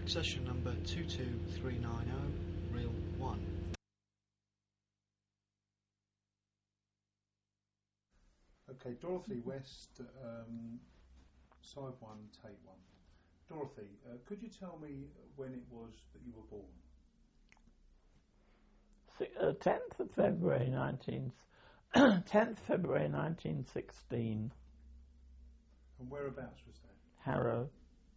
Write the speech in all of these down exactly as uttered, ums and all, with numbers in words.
Session number two two three nine zero, reel one. Okay, Dorothy West, um, side one, take one. Dorothy, uh, could you tell me when it was that you were born? Uh, tenth of February nineteen tenth February nineteen sixteen. And whereabouts was that? Harrow.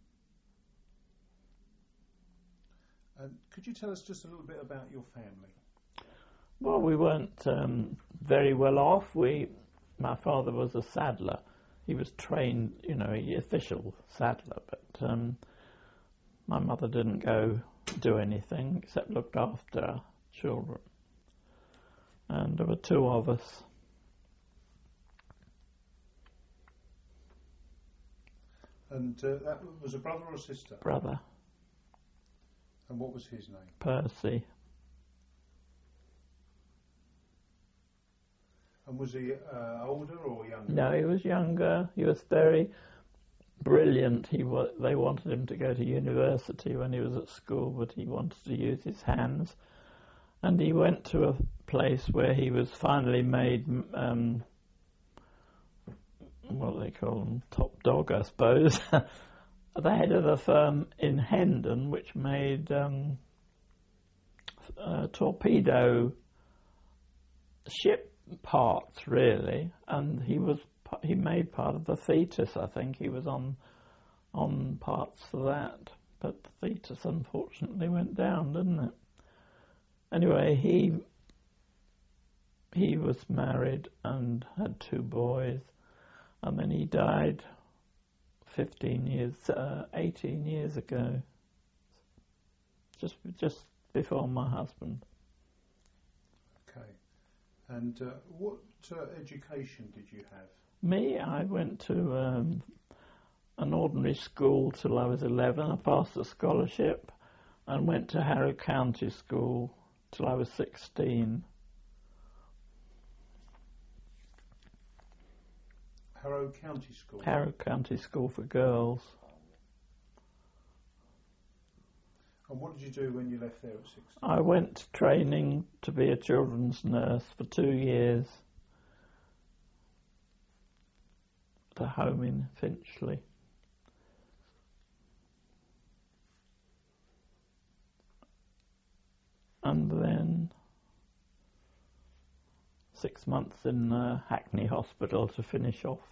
And could you tell us just a little bit about your family? Well, we weren't um, very well off. We, my father was a saddler. He was trained, you know, a official saddler, but um, my mother didn't go do anything except looked after our children. And there were two of us. And uh, that was a brother or a sister? Brother. And what was his name? Percy. And was he uh, older or younger? No, he was younger. He was very brilliant. He wa- They wanted him to go to university when he was at school, but he wanted to use his hands. And he went to a place where he was finally made, um, what do they call them, top dog, I suppose, the head of the firm in Hendon, which made um, uh, torpedo ship parts, really. And he was he made part of the Thetis, I think. He was on on parts of that, but the Thetis unfortunately went down, didn't it? Anyway, he he was married and had two boys, and then he died fifteen years, uh, eighteen years ago, just just before my husband. Okay. And uh, what uh, education did you have? Me, I went to um, an ordinary school till I was eleven. I passed a scholarship and went to Harrow County School till I was sixteen. Harrow County School? Harrow County School for girls. And what did you do when you left there at sixteen? I went training to be a children's nurse for two years at a home in Finchley. And then six months in uh, Hackney Hospital to finish off.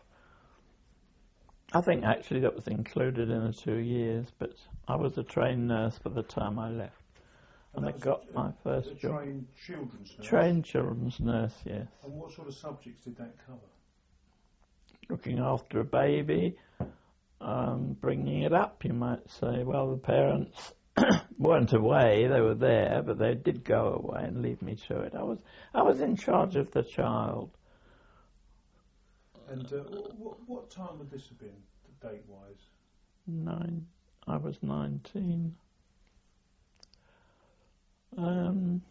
I think actually that was included in the two years, but I was a trained nurse by the time I left. And, and I got a, my first a job. Trained children's nurse? Trained children's nurse, yes. And what sort of subjects did that cover? Looking after a baby, um, bringing it up, you might say. Well, the parents weren't away, they were there, but they did go away and leave me to it. I was I was in charge of the child. And uh, what, what time would this have been, date-wise? Nine. I was nineteen. Um,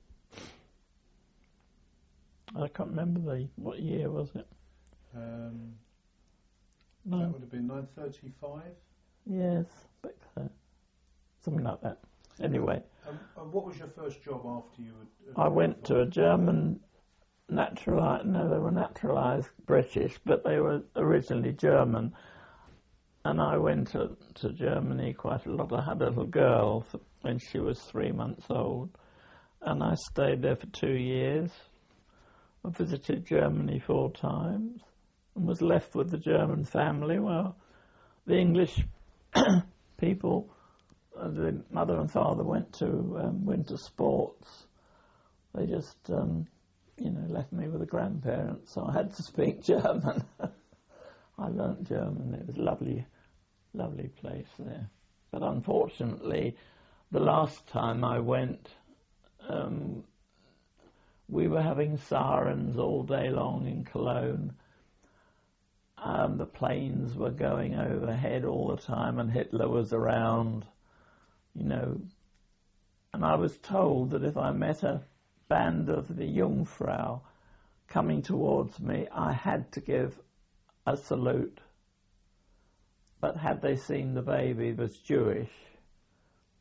I can't remember the what year was it. Um, no. That would have been nine thirty-five. Yes, back there. Something like that. Anyway. Um, and what was your first job after you had... I went to a German naturalised, no, they were naturalised British, but they were originally German. And I went to, to Germany quite a lot. I had a little girl for, when she was three months old. And I stayed there for two years. I visited Germany four times and was left with the German family. Well, the English people... Uh, the mother and father went to um, winter sports. They just, um, you know, left me with the grandparents, so I had to speak German. I learnt German. It was a lovely, lovely place there. But unfortunately, the last time I went, um, we were having sirens all day long in Cologne. Um, the planes were going overhead all the time, and Hitler was around. You know, and I was told that if I met a band of the Jungfrau coming towards me, I had to give a salute. But had they seen the baby was Jewish,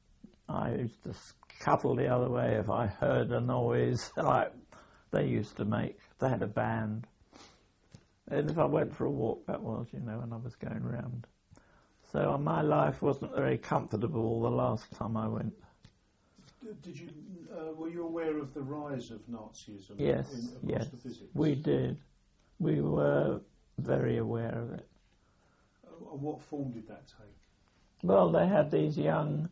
I used to scuttle the other way if I heard a noise like they used to make. They had a band. And if I went for a walk, that was, you know, when I was going round. So my life wasn't very comfortable the last time I went. Did you, uh, were you aware of the rise of Nazism yes, in, across yes, the visits? We did. We were very aware of it. Uh, what form did that take? Well, they had these young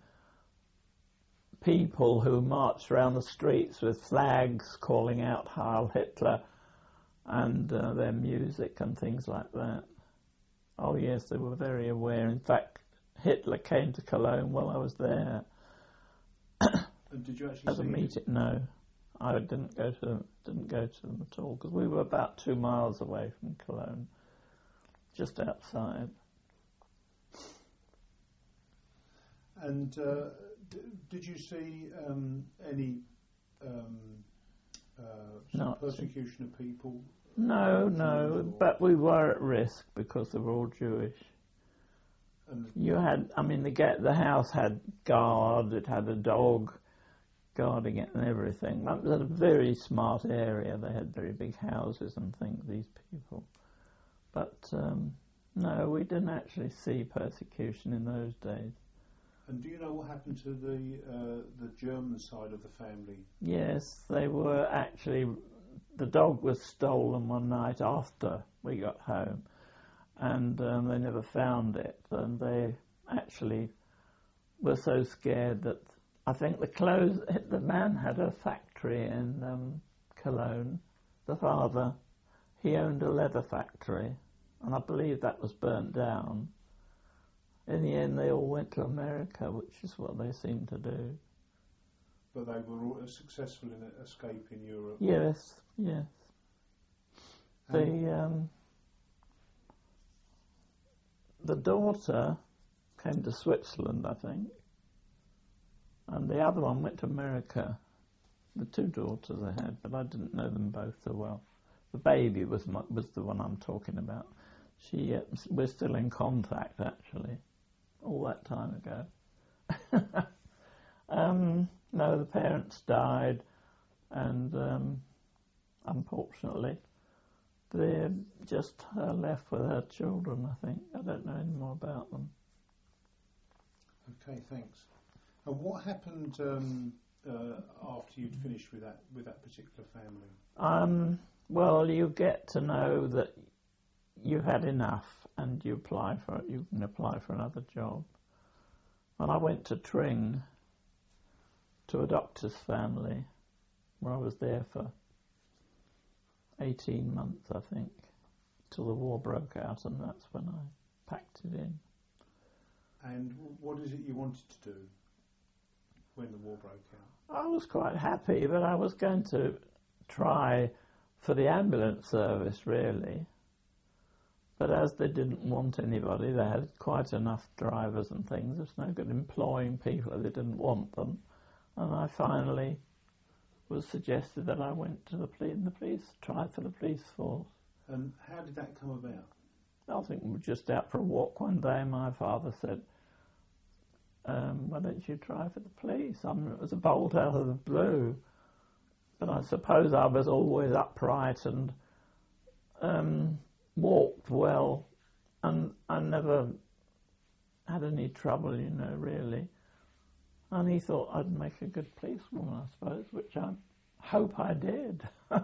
people who marched around the streets with flags calling out Heil Hitler and uh, their music and things like that. Oh yes, they were very aware. In fact, Hitler came to Cologne while I was there. And did you actually As a see meeting? No, I didn't go to didn't go to them at all because we were about two miles away from Cologne, just outside. And uh, d- did you see um, any um, uh, No. persecution of people? No, no, but we were at risk because they were all Jewish. And You had, I mean, the get the house had guard. It had a dog guarding it and everything. That was a very smart area. They had very big houses and things. These people, but um, no, we didn't actually see persecution in those days. And do you know what happened to the uh, the German side of the family? Yes, they were actually. The dog was stolen one night after we got home, and um, they never found it. And they actually were so scared that I think the clothes. The man had a factory in um, Cologne. The father, he owned a leather factory, and I believe that was burnt down. In the end, they all went to America, which is what they seem to do. But they were all successful in escaping Europe. Yes, yes. And The um, the daughter came to Switzerland, I think, and the other one went to America. The two daughters I had, but I didn't know them both so well. The baby was my, was the one I'm talking about. She uh, we're still in contact actually. All that time ago. um, no, the parents died, and um, unfortunately, they're just uh, left with her children, I think. I don't know any more about them. Okay, thanks. And what happened um, uh, after you'd finished with that with that particular family? Um, well, you get to know that you've had enough, and you apply for it. You can apply for another job. And I went to Tring, to a doctor's family, where I was there for eighteen months, I think, till the war broke out, and that's when I packed it in. And what is it you wanted to do when the war broke out? I was quite happy, but I was going to try for the ambulance service, really. But as they didn't want anybody, they had quite enough drivers and things. There's no good employing people if they didn't want them. And I finally was suggested that I went to the police, the police, tried for the police force. And how did that come about? I think we were just out for a walk one day, and my father said, um, why don't you try for the police? I mean, it was a bolt out of the blue. But I suppose I was always upright and um, walked well, and I never had any trouble, you know, really. And he thought I'd make a good policewoman, I suppose, which I hope I did.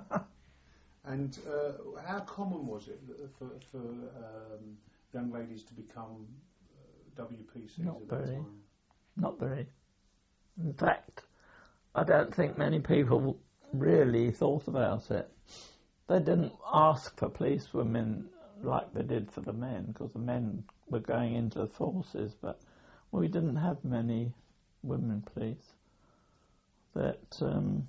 And uh, how common was it for, for um, young ladies to become uh, W P Cs Not at that very. time? Not very. In fact, I don't think many people really thought about it. They didn't ask for policewomen like they did for the men, because the men were going into the forces, but we didn't have many women police. That um,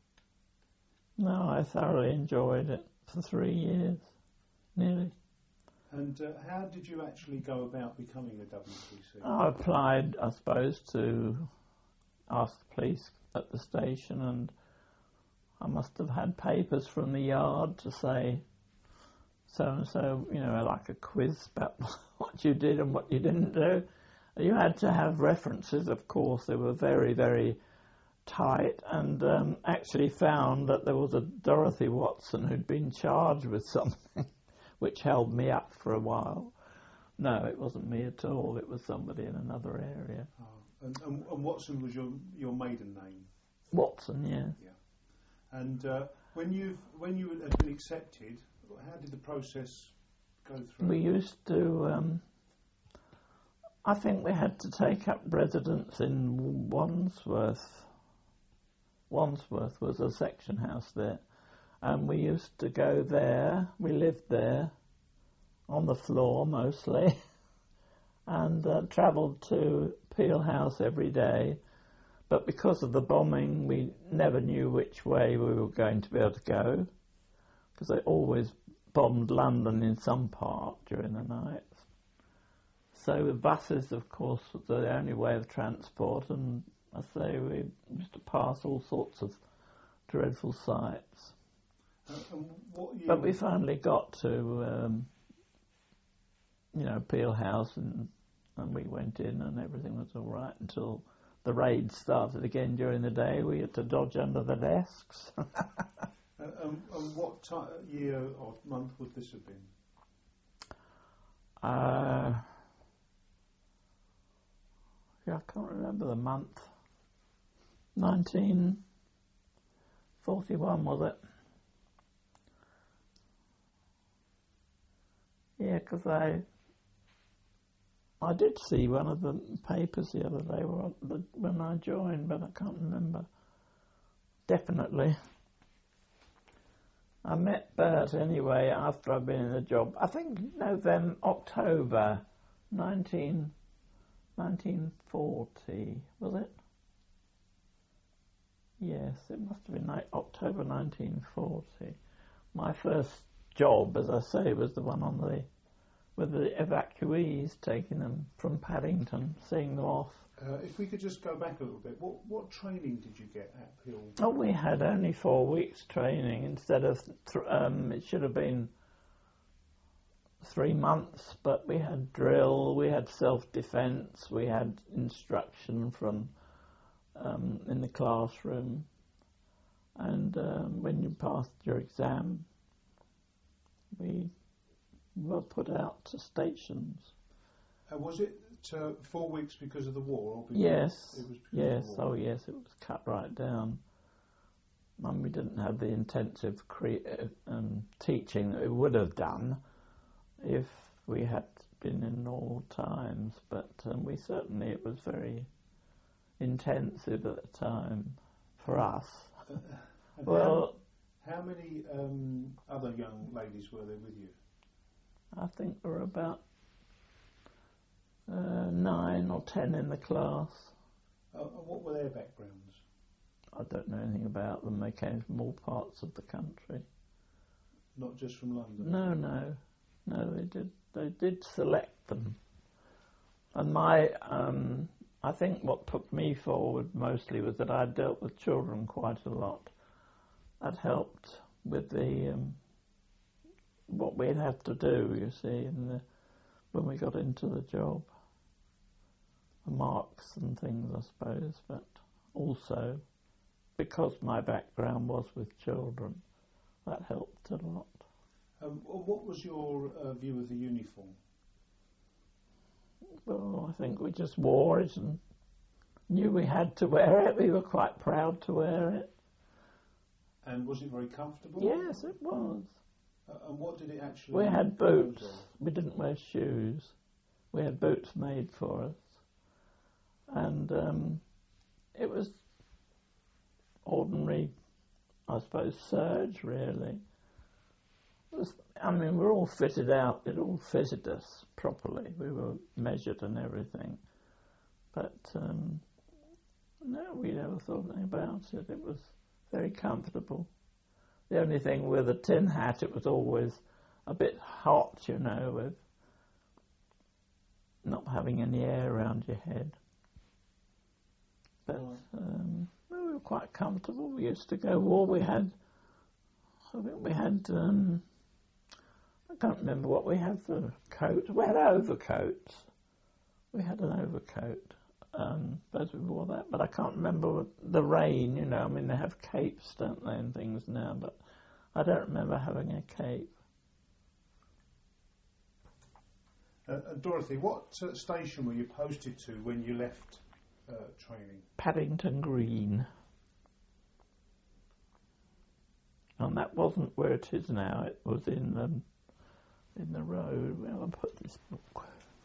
no, I thoroughly enjoyed it for three years, nearly. And uh, how did you actually go about becoming a W P C? I applied, I suppose, to ask the police at the station, and I must have had papers from the yard to say so and so, you know, like a quiz about what you did and what you didn't do. You had to have references, of course. They were very, very tight, and um, actually found that there was a Dorothy Watson who'd been charged with something, which held me up for a while. No, it wasn't me at all. It was somebody in another area. Oh. And, and, and Watson was your your maiden name? Watson, yeah. Yeah. And uh, when you when you had been accepted, how did the process go through? We used to. Um, I think we had to take up residence in Wandsworth. Wandsworth was a section house there, and we used to go there. We lived there, on the floor mostly, and uh, travelled to Peel House every day. But because of the bombing, we never knew which way we were going to be able to go, because they always bombed London in some part during the night. So the buses, of course, were the only way of transport, and I say we used to pass all sorts of dreadful sights. Uh, and what year but we finally got to, um, you know, Peel House, and, and we went in, and everything was all right until the raids started again during the day. We had to dodge under the desks. uh, um, and what ti year or month would this have been? Uh, yeah, I can't remember the month. nineteen forty-one, was it? Yeah, because I I did see one of the papers the other day when I joined, but I can't remember. Definitely. I met Bert anyway after I'd been in the job. I think November, October, nineteen, nineteen forty, was it? Yes, it must have been like October nineteen forty. My first job, as I say, was the one on the with the evacuees, taking them from Paddington, seeing them off. Uh, if we could just go back a little bit, what what training did you get at Peel? Oh, we had only four weeks training instead of th um, it should have been three months. But we had drill, we had self-defence, we had instruction from um, in the classroom, and um, when you passed your exam, we were put out to stations. Uh, was it uh, four weeks because of the war? Or because yes, it was because yes, of the war? oh yes, it was cut right down. And we didn't have the intensive cre um, teaching that we would have done if we had been in normal times, but um, we certainly, it was very intensive at the time for us. Uh, and well, how, how many um, other young ladies were there with you? I think there were about uh, nine or ten in the class. Uh, what were their backgrounds? I don't know anything about them. They came from all parts of the country. Not just from London? No, no, no. They did. They did select them. And my, um, I think what put me forward mostly was that I dealt with children quite a lot. That helped with the um, what we'd have to do, you see, in the, when we got into the job. The marks and things, I suppose, but also because my background was with children, that helped a lot. Um, what was your uh, view of the uniform? Well, I think we just wore it and knew we had to wear it. We were quite proud to wear it. And was it very comfortable? Yes, it was. Uh, and what did it actually... We had boots. We didn't wear shoes. We had boots made for us. And um, it was ordinary, I suppose, serge, really. It was, I mean, we're all fitted out. It all fitted us properly. We were measured and everything. But, um, no, we never thought anything about it. It was very comfortable. The only thing with a tin hat, it was always a bit hot, you know, with not having any air around your head. But um, we were quite comfortable. We used to go war. We had, I think we had, um, I can't remember what we had for coats. We had overcoats. We had an overcoat. Um, suppose we wore that, but I can't remember what, the rain, you know. I mean, they have capes, don't they, and things now, but I don't remember having a cape. Uh, uh, Dorothy, what uh, station were you posted to when you left uh, training? Paddington Green. And that wasn't where it is now. It was in the in the road. Where I put this book.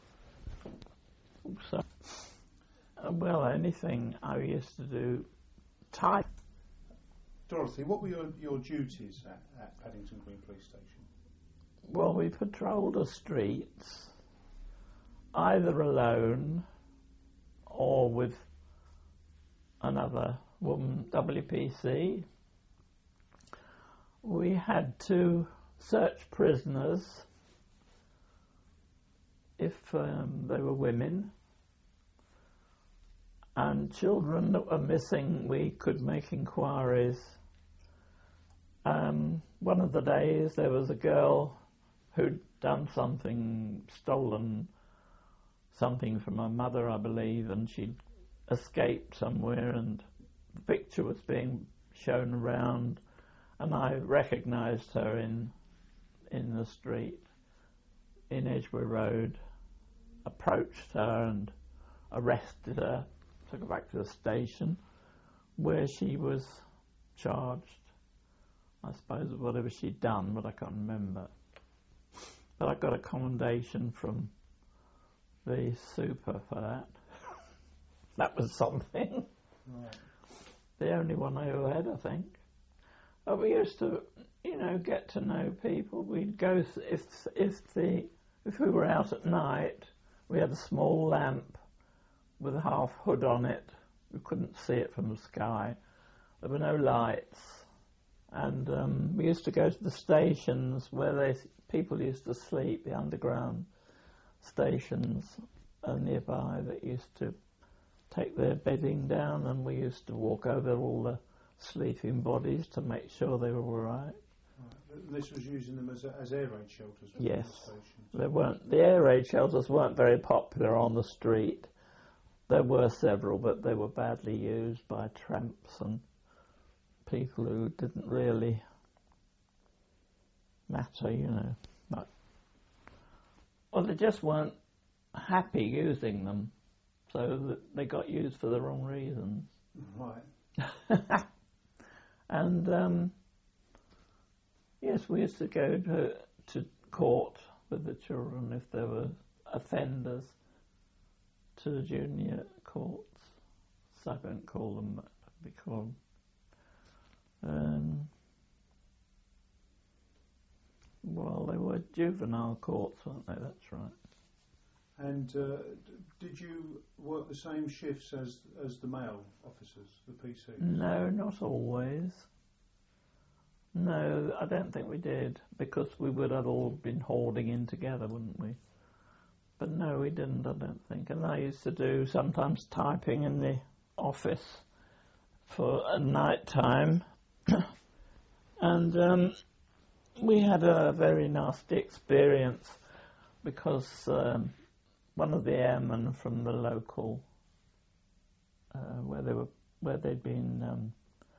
Also, uh, well, anything I used to do. Type. Dorothy, what were your, your duties at, at Paddington Green Police Station? Well, we patrolled the streets, either alone or with another woman, W P C. We had to search prisoners if um, they were women, and children that were missing, we could make inquiries. Um, one of the days there was a girl who'd done something, stolen something from her mother, I believe, and she'd escaped somewhere, and the picture was being shown around, and I recognised her in in the street in Edgware Road, approached her and arrested her, took her back to the station where she was charged, I suppose, with whatever she'd done, but I can't remember. But I got a commendation from the super for that. That was something. Right. The only one I ever had, I think. But we used to, you know, get to know people. We'd go, if if the if we were out at night, we had a small lamp with a half hood on it. We couldn't see it from the sky. There were no lights, and um, we used to go to the stations where they people used to sleep, the underground stations uh, nearby that used to take their bedding down, and we used to walk over all the sleeping bodies to make sure they were all right. Right. This was using them as, as air raid shelters? Yes. The stations. They weren't, the air raid shelters weren't very popular on the street. There were several, but they were badly used by tramps and people who didn't really matter, you know. But, well, they just weren't happy using them, so that they got used for the wrong reasons. Right. And um, yes, we used to go to, to court with the children if there were offenders, to the junior courts. So I don't call them that, we call them. Um, well, they were juvenile courts, weren't they? That's right. And uh, d- did you work the same shifts as as the male officers, the P Cs? No, not always. No, I don't think we did, because we would have all been hoarding in together, wouldn't we? But no, we didn't, I don't think. And I used to do sometimes typing in the office for a night time. And um, we had a very nasty experience because um, one of the airmen from the local, uh, where they were, where they'd been um,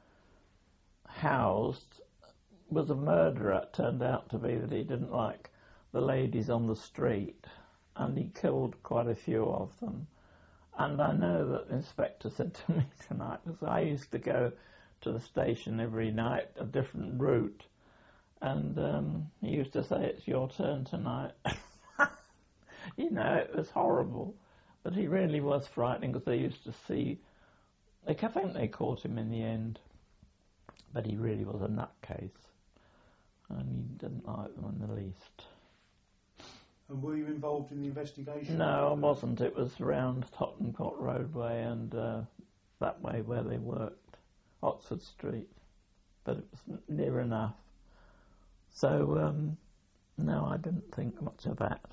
housed, was a murderer. It turned out to be that he didn't like the ladies on the street, and he killed quite a few of them. And I know that the inspector said to me tonight, because I used to go to the station every night, a different route, and um, he used to say, "It's your turn tonight." You know, it was horrible, but he really was frightening, because they used to see, I think they caught him in the end, but he really was a nutcase, and he didn't like them in the least. And were you involved in the investigation? No, I wasn't. It was around Tottenham Court Roadway and uh, that way where they worked, Oxford Street, but it was near enough. So, um, no, I didn't think much of that.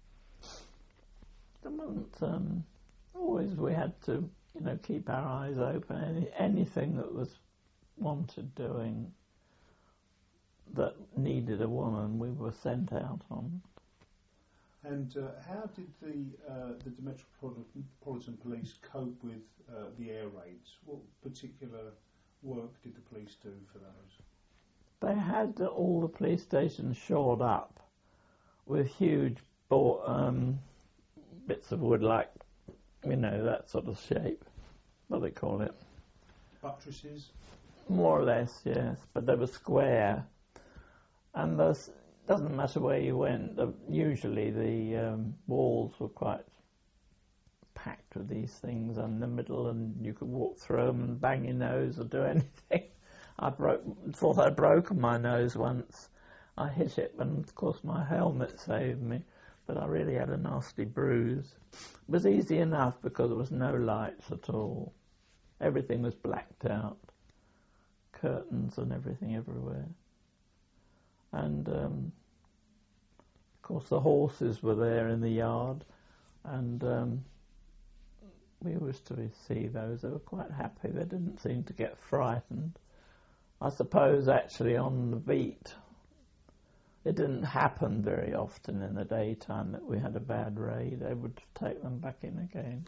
There wasn't, um, always we had to, you know, keep our eyes open. Any, anything that was wanted doing that needed a woman, we were sent out on. And uh, how did the uh, the Metropolitan Police cope with uh, the air raids? What particular work did the police do for those? They had all the police stations shored up with huge bo- um, bits of wood, like, you know, that sort of shape. What do they call it? Buttresses? More or less, yes. But they were square. And it doesn't matter where you went. The, usually the um, walls were quite packed with these things in the middle, and you could walk through them and bang your nose or do anything. I broke, thought I'd broken my nose once. I hit it, and of course my helmet saved me, but I really had a nasty bruise. It was easy enough because there was no lights at all. Everything was blacked out, curtains and everything everywhere. And um, of course the horses were there in the yard, and um, we used to see those. They were quite happy. They didn't seem to get frightened. I suppose actually on the beat it didn't happen very often in the daytime that we had a bad raid. They would take them back in again.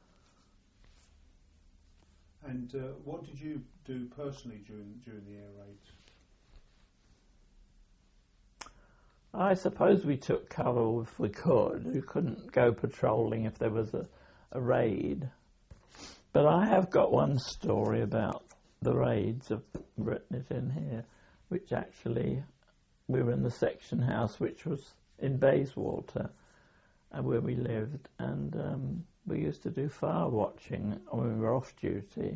And uh, what did you do personally during during the air raids? I suppose we took cover if we could. We couldn't go patrolling if there was a, a raid. But I have got one story about the raids. I've written it in here, which actually we were in the section house, which was in Bayswater, uh, where we lived, and um, we used to do fire watching when we were off duty.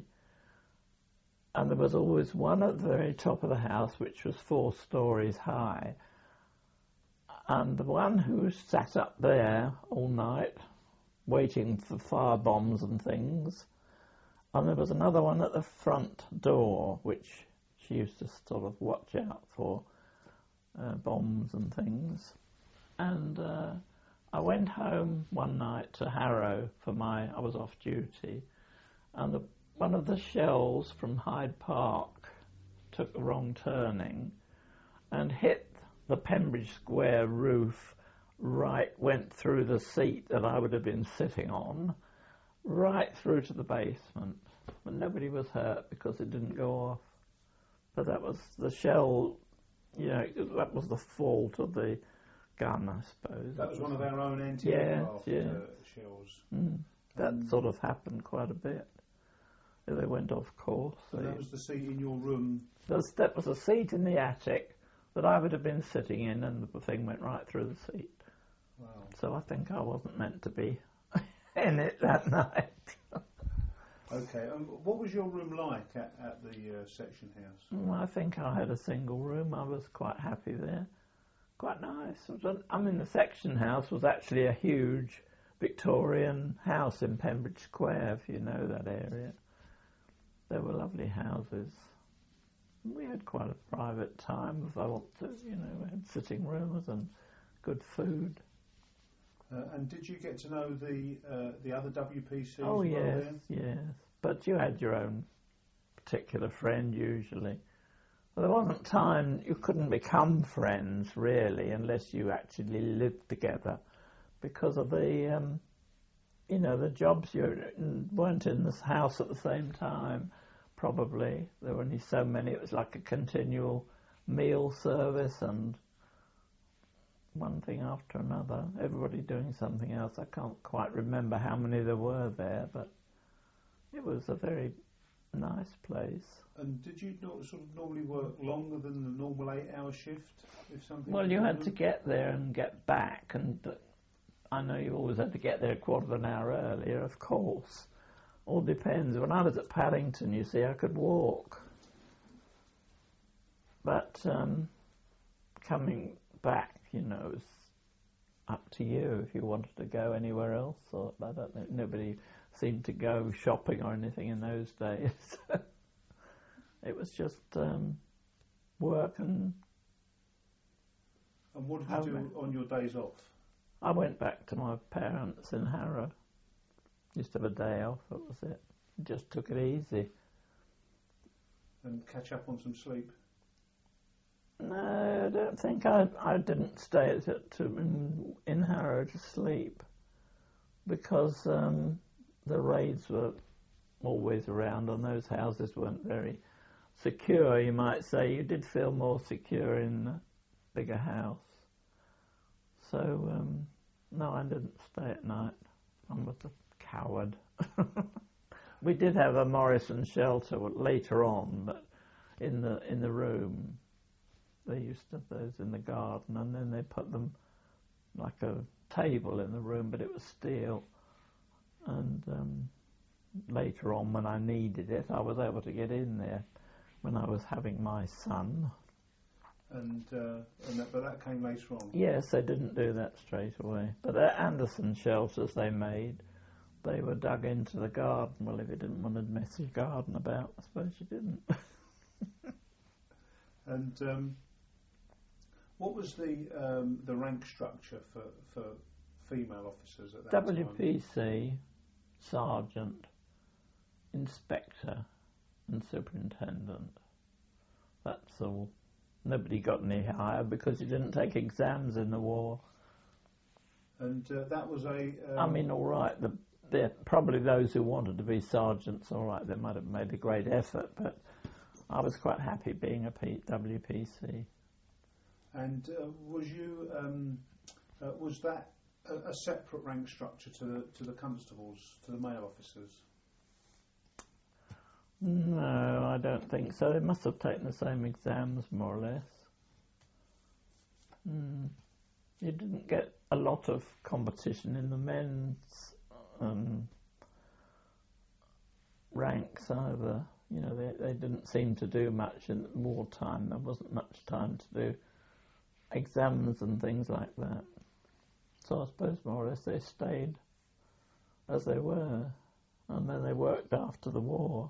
And there was always one at the very top of the house, which was four stories high. And the one who sat up there all night, waiting for fire bombs and things. And there was another one at the front door, which she used to sort of watch out for uh, bombs and things. And uh, I went home one night to Harrow for my, I was off duty, and the, one of the shells from Hyde Park took a wrong turning and hit the Pembridge Square roof, right, went through the seat that I would have been sitting on, right through to the basement. But nobody was hurt because it didn't go off. But that was the shell, you know, that was the fault of the gun, I suppose. That was one of our own anti-aircraft yeah, yeah. uh, shells. Mm. That um, sort of happened quite a bit. They went off course. So that was the seat in your room? That was a seat in the attic that I would have been sitting in, and the thing went right through the seat. Wow. So I think I wasn't meant to be in it that night. Okay, um, what was your room like at, at the uh, section house? Well, I think I had a single room. I was quite happy there. Quite nice. I mean, the section house was actually a huge Victorian house in Pembridge Square, if you know that area. There were lovely houses. We had quite a private time, if I want to, you know, we had sitting rooms and good food. Uh, and did you get to know the uh, the other W P Cs? Oh, well yes, then? yes. But you had your own particular friend, usually. Well, there wasn't time, you couldn't become friends, really, unless you actually lived together, because of the, um, you know, the jobs. You weren't in this house at the same time. Probably. There were only so many. It was like a continual meal service and one thing after another. Everybody doing something else. I can't quite remember how many there were there, but it was a very nice place. And did you not sort of normally work longer than the normal eight-hour shift? If something Well, you had happened? to get there and get back, and uh, I know you always had to get there a quarter of an hour earlier, of course. All depends. When I was at Paddington, you see, I could walk. But um, coming back, you know, was up to you if you wanted to go anywhere else. Or I don't know. Nobody seemed to go shopping or anything in those days. It was just um, work and. And what did you do on your days off? I went back to my parents in Harrow. Used to have a day off, that was it. Just took it easy. And catch up on some sleep? No, I don't think I. I didn't stay at it to in, in Harrow to sleep because um, the raids were always around, and those houses weren't very secure. You might say you did feel more secure in a bigger house. So um, no, I didn't stay at night. I was a coward. We did have a Morrison shelter later on, but in the in the room. They used to have those in the garden, and then they put them like a table in the room, but it was steel. And um, later on, when I needed it, I was able to get in there when I was having my son. And, uh, and that, but that came later on? Yes, they didn't do that straight away. But the Anderson shelters they made, they were dug into the garden. Well, if you didn't want a messy garden about, I suppose you didn't. And um, what was the um, the rank structure for, for female officers at that W P C, time? sergeant, inspector, and superintendent. That's all. Nobody got any higher because you didn't take exams in the war. And uh, that was a... Um, I mean, all right, the, the, probably those who wanted to be sergeants, all right, they might have made a great effort, but I was quite happy being a P- W P C. And uh, was you... Um, uh, was that a, a separate rank structure to the, to the constables, to the male officers? No, I don't think so. They must have taken the same exams, more or less. Mm. You didn't get a lot of competition in the men's um, ranks either. You know, they, they didn't seem to do much in wartime. There wasn't much time to do exams and things like that. So I suppose more or less they stayed as they were, and then they worked after the war.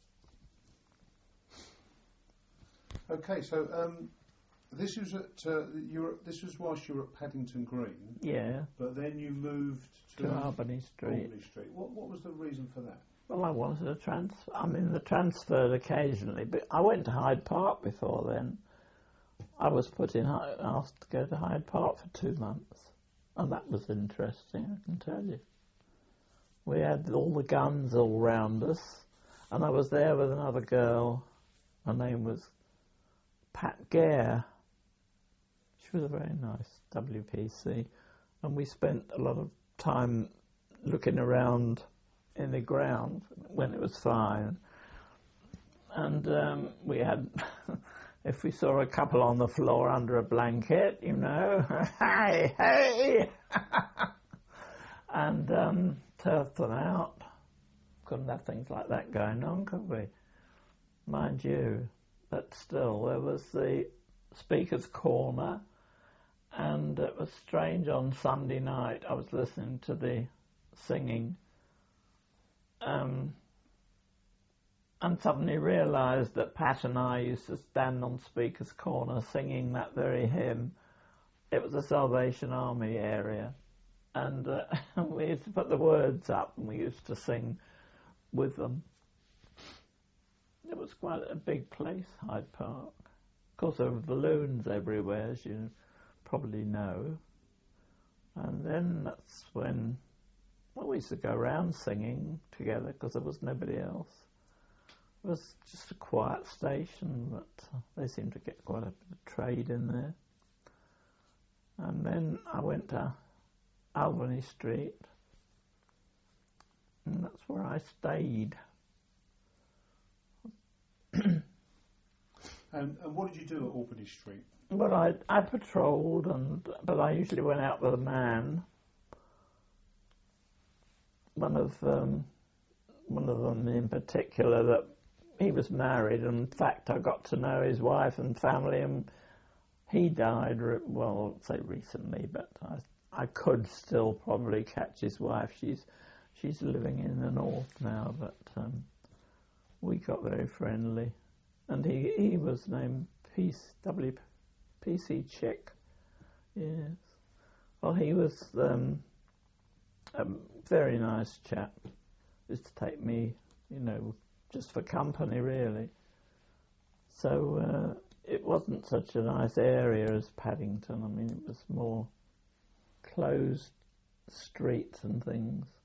Okay, so um, this was at uh, you were, this was whilst you were at Paddington Green. Yeah. But then you moved to, to Albany Street. Albany Street. What what was the reason for that? Well, I wanted to transfer. I mean, they transferred occasionally, but I went to Hyde Park before then. I was put in, asked to go to Hyde Park for two months, and that was interesting, I can tell you. We had all the guns all round us, and I was there with another girl. Her name was Pat Gare. She was a very nice W P C, and we spent a lot of time looking around in the ground when it was fine. And um, we had, if we saw a couple on the floor under a blanket, you know, hey, hey, and um, turfed them out. Couldn't have things like that going on, could we? Mind you. But still, there was the Speaker's Corner, and it was strange on Sunday night. I was listening to the singing, um, and suddenly realised that Pat and I used to stand on Speaker's Corner singing that very hymn. It was a Salvation Army area, and uh, we used to put the words up, and we used to sing with them. It was quite a big place, Hyde Park. Of course, there were balloons everywhere, as you probably know. And then that's when, well, we used to go around singing together because there was nobody else. It was just a quiet station, but they seemed to get quite a bit of trade in there. And then I went to Albany Street, and that's where I stayed. And, and what did you do at Albany Street? Well, I I patrolled, and but I usually went out with a man. One of um, one of them in particular, that he was married, and in fact I got to know his wife and family, and he died. Re- well, I'd say recently, but I I could still probably catch his wife. She's she's living in the north now, but um, we got very friendly. And he, he was named W P C Chick. Yes. Well, he was um, a very nice chap. Used to take me, you know, just for company, really. So uh, it wasn't such a nice area as Paddington. I mean, it was more closed streets and things.